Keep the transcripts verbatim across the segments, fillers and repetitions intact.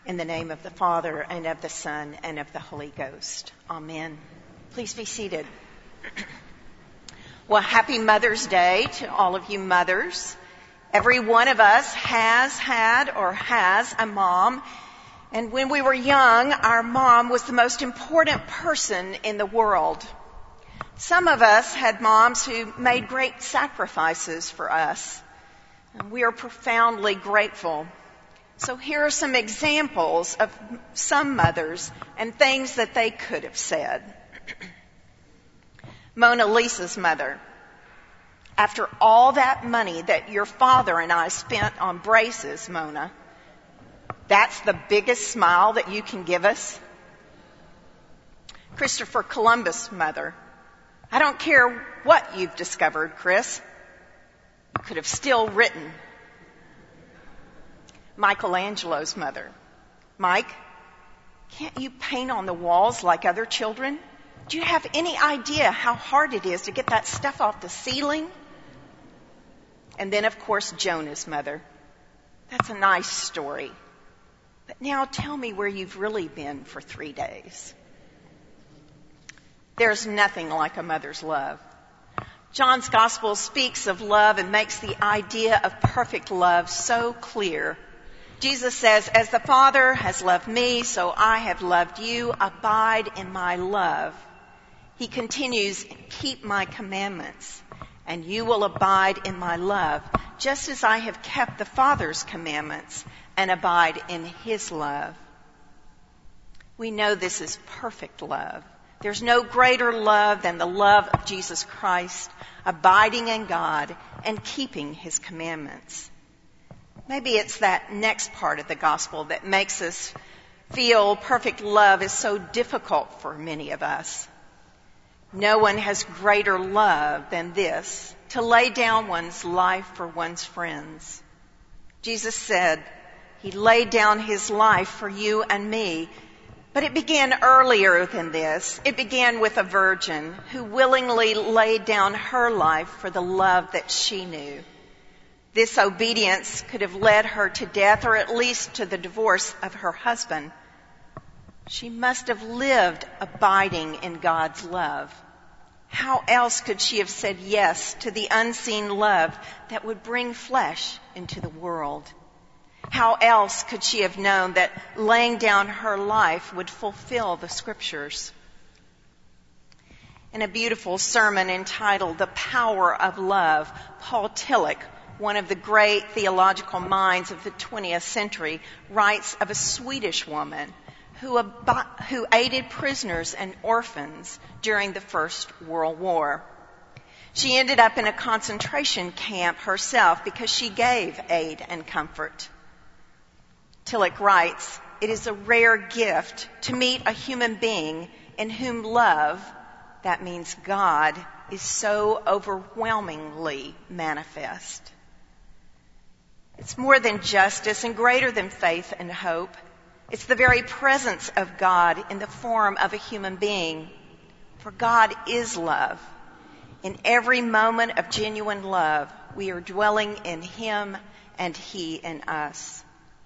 In the name of the Father, and of the Son, and of the Holy Ghost. Amen. Please be seated. Well, happy Mother's Day to all of you mothers. Every one of us has had or has a mom. And when we were young, our mom was the most important person in the world. Some of us had moms who made great sacrifices for us. And we are profoundly grateful. So here are some examples of some mothers and things that they could have said. Mona Lisa's mother. After all that money that your father and I spent on braces, Mona, that's the biggest smile that you can give us? Christopher Columbus' mother. I don't care what you've discovered, Chris. You could have still written. Michelangelo's mother. Mike, can't you paint on the walls like other children? Do you have any idea how hard it is to get that stuff off the ceiling? And then, of course, Jonah's mother. That's a nice story. But now tell me where you've really been for three days. There's nothing like a mother's love. John's Gospel speaks of love and makes the idea of perfect love so clear. Jesus says, as the Father has loved me, so I have loved you. Abide in my love. He continues, keep my commandments, and you will abide in my love, just as I have kept the Father's commandments and abide in his love. We know this is perfect love. There's no greater love than the love of Jesus Christ, abiding in God and keeping his commandments. Maybe it's that next part of the gospel that makes us feel perfect love is so difficult for many of us. No one has greater love than this, to lay down one's life for one's friends. Jesus said he laid down his life for you and me, but it began earlier than this. It began with a virgin who willingly laid down her life for the love that she knew. This obedience could have led her to death, or at least to the divorce of her husband. She must have lived abiding in God's love. How else could she have said yes to the unseen love that would bring flesh into the world? How else could she have known that laying down her life would fulfill the scriptures? In a beautiful sermon entitled The Power of Love, Paul Tillich, one of the great theological minds of the twentieth century, writes of a Swedish woman who, ab- who aided prisoners and orphans during the First World War. She ended up in a concentration camp herself because she gave aid and comfort. Tillich writes, it is a rare gift to meet a human being in whom love, that means God, is so overwhelmingly manifest. It's more than justice and greater than faith and hope. It's the very presence of God in the form of a human being. For God is love. In every moment of genuine love, we are dwelling in him and he in us.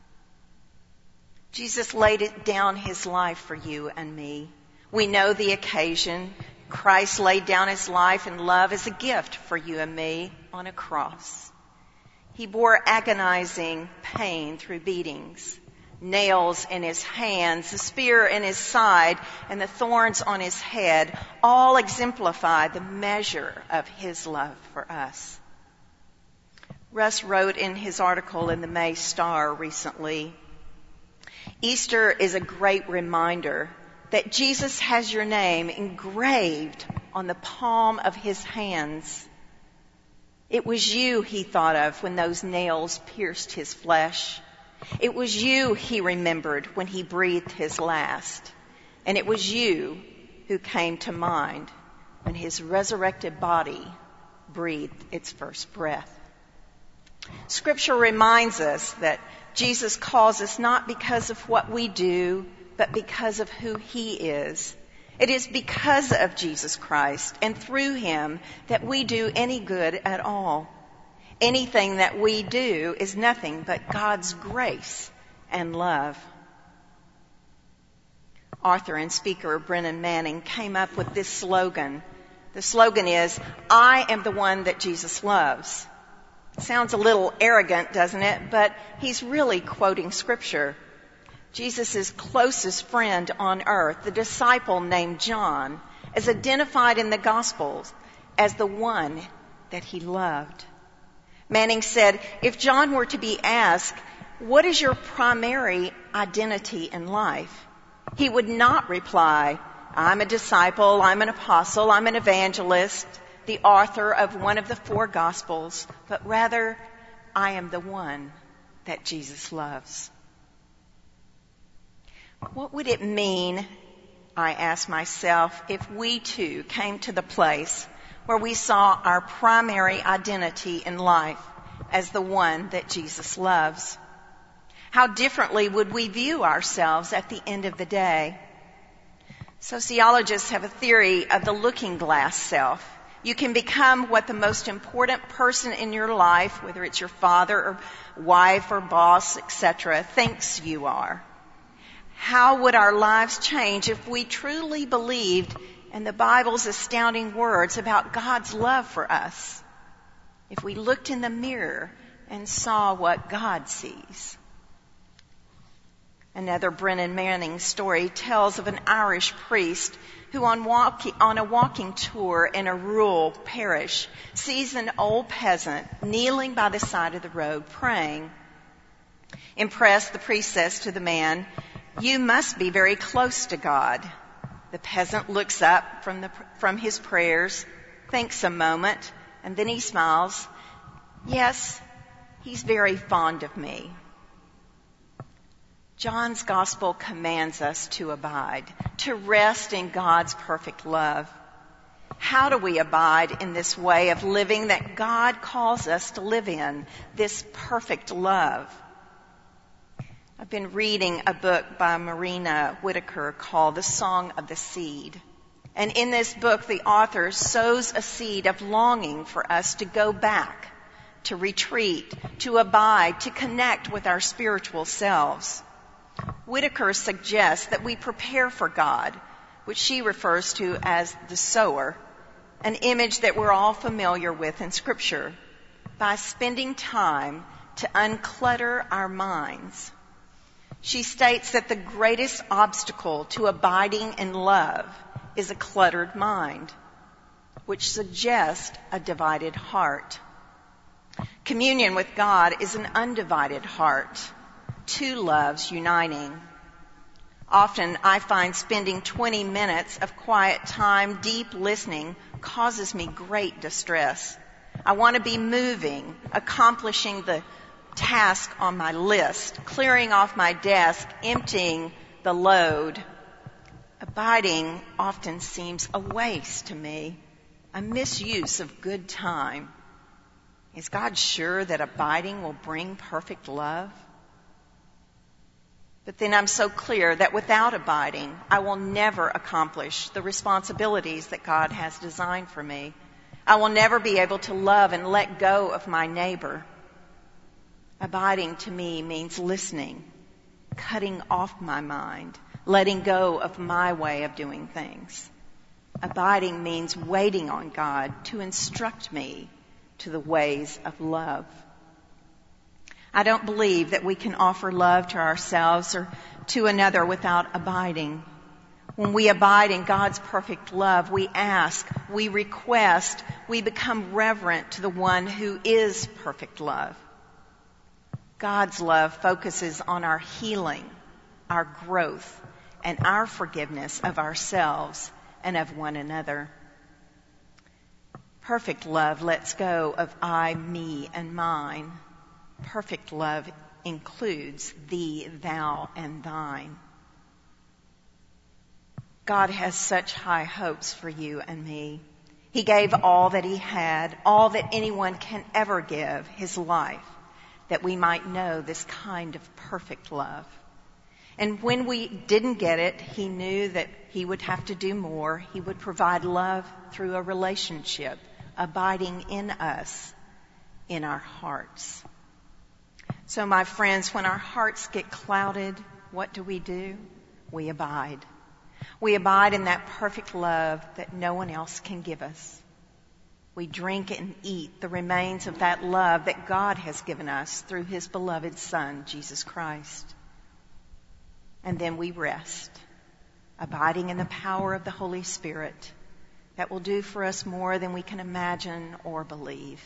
Jesus laid it down his life for you and me. We know the occasion. Christ laid down his life in love as a gift for you and me on a cross. He bore agonizing pain through beatings, nails in his hands, the spear in his side, and the thorns on his head, all exemplify the measure of his love for us. Russ wrote in his article in the May Star recently, Easter is a great reminder that Jesus has your name engraved on the palm of his hands. It was you he thought of when those nails pierced his flesh. It was you he remembered when he breathed his last. And it was you who came to mind when his resurrected body breathed its first breath. Scripture reminds us that Jesus calls us not because of what we do, but because of who he is. It is because of Jesus Christ and through him that we do any good at all. Anything that we do is nothing but God's grace and love. Author and speaker Brennan Manning came up with this slogan. The slogan is, I am the one that Jesus loves. Sounds a little arrogant, doesn't it? But he's really quoting Scripture. Jesus' closest friend on earth, the disciple named John, is identified in the Gospels as the one that he loved. Manning said, if John were to be asked, what is your primary identity in life? He would not reply, I'm a disciple, I'm an apostle, I'm an evangelist, the author of one of the four Gospels, but rather, I am the one that Jesus loves. What would it mean, I ask myself, if we too came to the place where we saw our primary identity in life as the one that Jesus loves? How differently would we view ourselves at the end of the day? Sociologists have a theory of the looking glass self. You can become what the most important person in your life, whether it's your father or wife or boss, et cetera, thinks you are. How would our lives change if we truly believed in the Bible's astounding words about God's love for us? If we looked in the mirror and saw what God sees. Another Brennan Manning story tells of an Irish priest who on, walk, on a walking tour in a rural parish sees an old peasant kneeling by the side of the road praying. Impressed, the priest says to the man, you must be very close to God. The peasant looks up from, the, from his prayers, thinks a moment, and then he smiles. Yes, he's very fond of me. John's gospel commands us to abide, to rest in God's perfect love. How do we abide in this way of living that God calls us to live in, this perfect love? I've been reading a book by Marina Whitaker called The Song of the Seed. And in this book, the author sows a seed of longing for us to go back, to retreat, to abide, to connect with our spiritual selves. Whitaker suggests that we prepare for God, which she refers to as the sower, an image that we're all familiar with in Scripture, by spending time to unclutter our minds. She states that the greatest obstacle to abiding in love is a cluttered mind, which suggests a divided heart. Communion with God is an undivided heart, two loves uniting. Often I find spending twenty minutes of quiet time, deep listening, causes me great distress. I want to be moving, accomplishing the task on my list, clearing off my desk, emptying the load. Abiding often seems a waste to me, a misuse of good time. Is God sure that abiding will bring perfect love? But then I'm so clear that without abiding, I will never accomplish the responsibilities that God has designed for me. I will never be able to love and let go of my neighbor. Abiding to me means listening, cutting off my mind, letting go of my way of doing things. Abiding means waiting on God to instruct me to the ways of love. I don't believe that we can offer love to ourselves or to another without abiding. When we abide in God's perfect love, we ask, we request, we become reverent to the one who is perfect love. God's love focuses on our healing, our growth, and our forgiveness of ourselves and of one another. Perfect love lets go of I, me, and mine. Perfect love includes thee, thou, and thine. God has such high hopes for you and me. He gave all that he had, all that anyone can ever give, his life, that we might know this kind of perfect love. And when we didn't get it, he knew that he would have to do more. He would provide love through a relationship, abiding in us, in our hearts. So, my friends, when our hearts get clouded, what do we do? We abide. We abide in that perfect love that no one else can give us. We drink and eat the remains of that love that God has given us through his beloved Son, Jesus Christ. And then we rest, abiding in the power of the Holy Spirit that will do for us more than we can imagine or believe.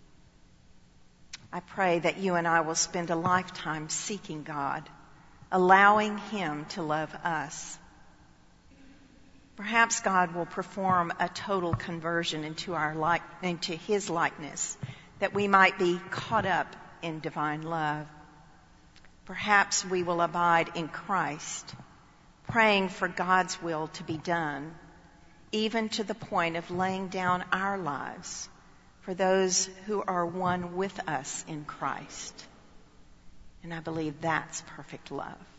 I pray that you and I will spend a lifetime seeking God, allowing him to love us. Perhaps God will perform a total conversion into our like, into his likeness, that we might be caught up in divine love. Perhaps we will abide in Christ, praying for God's will to be done, even to the point of laying down our lives for those who are one with us in Christ. And I believe that's perfect love.